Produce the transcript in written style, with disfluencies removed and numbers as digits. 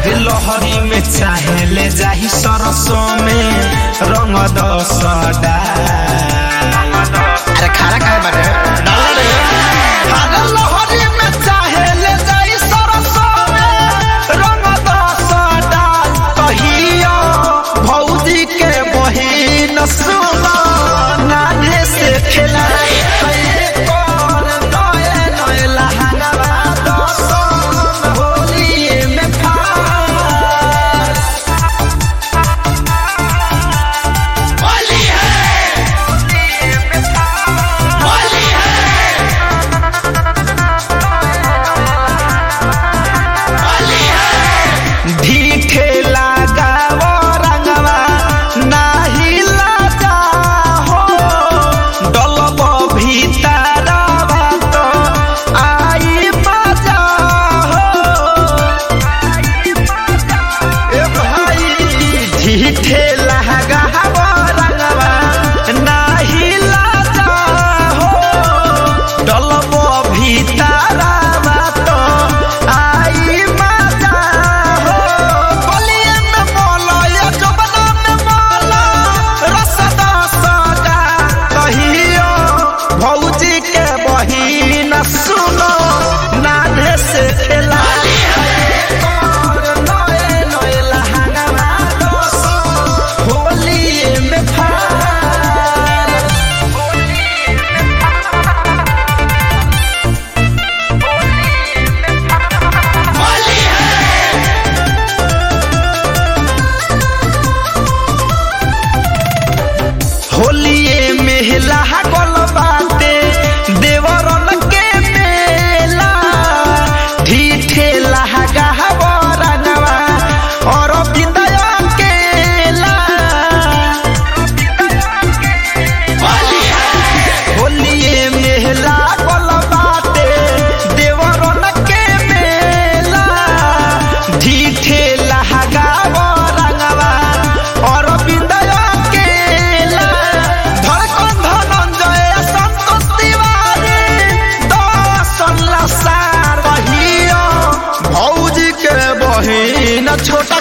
अरे लहरी में चाहे ले जाही सरसों में रंग दसडा। अरे खाना खाए बाटे अरे लहरी में चाहे ले जाही सरसों में रंग दसडा। कहियो भौजी के बहिन सुनो नाने से खिलाए होलिए मेला गल बाटे देवरन के मेला ढीठे लहगा बरनवा और बिंदया केला। होलिए मेला गल बाटे देवरन के मेला ढीठे लहगा बरनवा और बिंदया छोटा